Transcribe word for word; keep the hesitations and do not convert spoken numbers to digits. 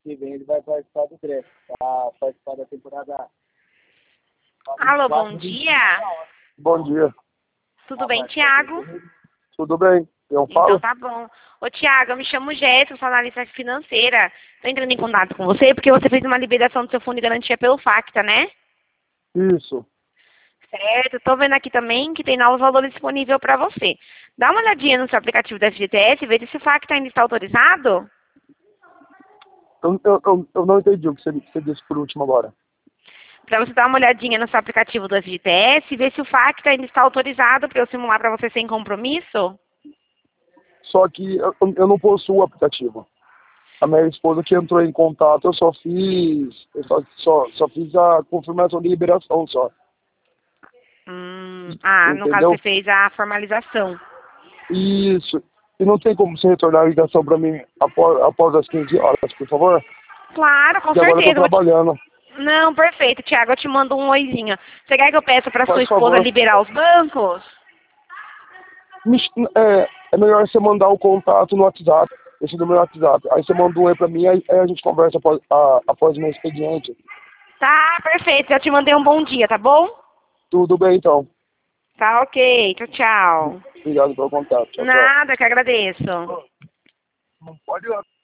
que vem ele vai participar do draft, para participar da temporada. Alô, bom dia. Bom dia. Tudo bem, Thiago? Tudo bem? Eu falo? Então tá bom. Ô, Thiago, eu me chamo Jéssica, sou analista financeira. Tô entrando em contato com você porque você fez uma liberação do seu fundo de garantia pelo Facta, né? Isso. Certo. Tô vendo aqui também que tem novos valores disponíveis para você. Dá uma olhadinha no seu aplicativo da F G T S e veja se o Facta ainda está autorizado. Eu, eu, eu, eu não entendi o que você, você disse por último agora. Para você dar uma olhadinha no seu aplicativo do F G T S e ver se o Facta ainda está autorizado para eu simular para você sem compromisso. Só que eu, eu não possuo o aplicativo. A minha esposa que entrou em contato, eu só fiz, eu só, só, só fiz a confirmação de liberação só. Hum, ah, no caso Entendeu? você fez a formalização. Isso. E não tem como você retornar a ligação para mim após, após as quinze horas, por favor? Claro, com Porque agora eu certeza. tô trabalhando. Não, perfeito, Thiago, eu te mando um oizinho. Você quer que eu peça para sua Por esposa favor. liberar os bancos? Me- É, é melhor você mandar o contato no WhatsApp, esse número no WhatsApp. Aí você manda um e pra mim, aí, aí a gente conversa após, a, após o meu expediente. Tá, perfeito, eu te mandei um bom dia, tá bom? Tudo bem, então. Tá ok, tchau, tchau. Obrigado pelo contato. Tchau, tchau. Nada, que agradeço. Não pode ir lá.